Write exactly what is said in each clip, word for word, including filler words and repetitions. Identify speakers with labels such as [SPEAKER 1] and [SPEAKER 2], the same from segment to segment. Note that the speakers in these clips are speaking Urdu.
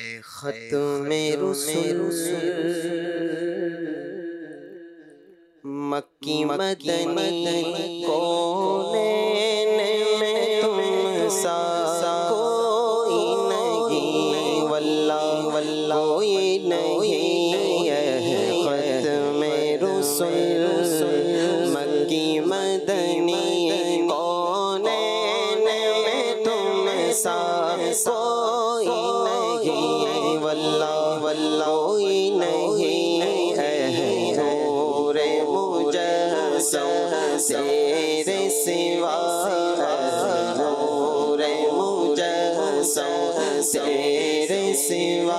[SPEAKER 1] ختم رسل مکی مدنی کونین میں تم سا کوئی نہیں، واللہ واللہ کوئی نہیں ہے۔ ختم رسل مکی مدنی کونین میں تم سا کوئی نہیں، واللہ واللہ کوئی نہیں ہے۔ نور مجسم تیرے سوا، نور مجسم تیرے سوا،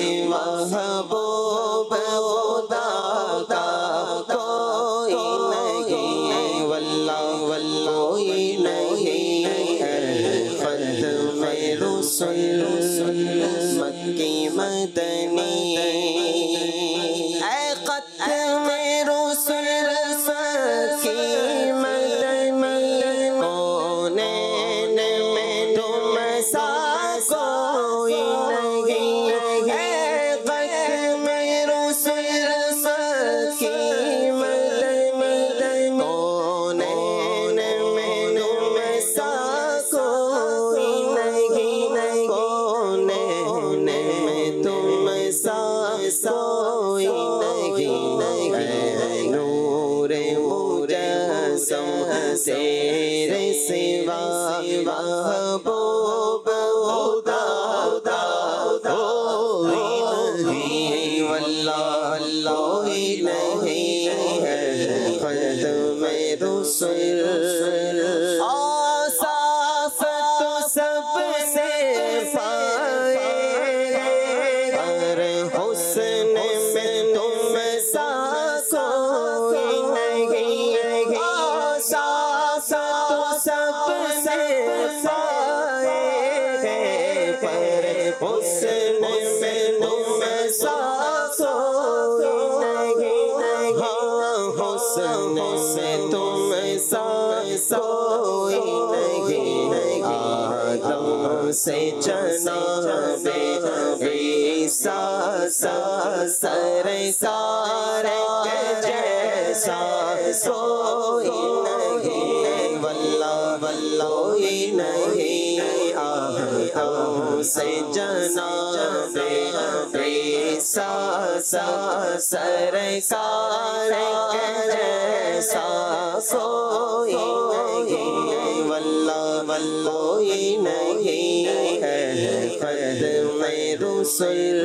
[SPEAKER 1] محبوب خدا کا کوئی نہیں، واللہ واللہ کوئی نہیں ہے۔ ختم رسل مکی مدنی، اے ختم رسل مکی مدنی، کونین میں تم سا کوئی نہیں، اے ختم رسل مکی مدنی، کونین میں تم سا کوئی نہیں، کونین میں تم سا کوئی نہیں۔ نور مجسم تیرے سوا، محبوب خدا کوئی نہیں، واللہ اللہ کوئی نہیں ہے۔ ختم رسل آصاف تو سب سے پائے، پر حسن میں تم سا کوئی نہیں، آصاف تو سب سے پائے، پر حسن میں تم سا کوئی نہیں، ہاں حسن میں تم سا کوئی نہیں۔ آدم سے جناب عیسیٰ سرکار جیسا کوئی نہیں، واللہ واللہ کوئی نہیں۔ آدم سے جناب عیسیٰ سرکار جیسا کوئی نہیں، واللہ واللہ کوئی نہیں ہے۔ ختم رسل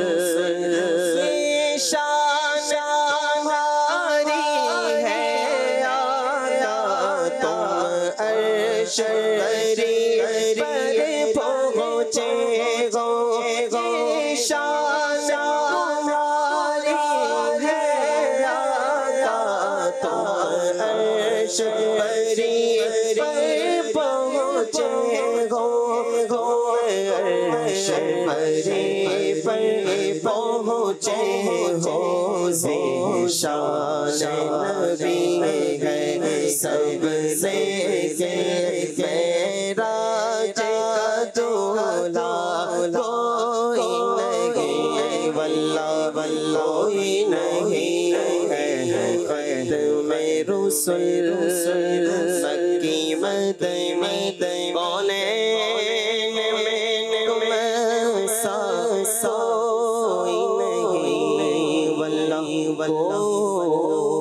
[SPEAKER 1] شان ہماری ہے، آیا تم عرش پر پہنچے گو، شان ہماری ہے، آیا تم عرش پر پہنچے گو، عرش پر پہنچے ہو، ذیشان نبی ہے سب لے کے، معراج کا دولہ کوئی نہیں، واللہ واللہ کوئی نہیں ہے۔ ختم رسل مکی مدنی، کونین میں تم سا کوئی نہیں، واللہ واللہ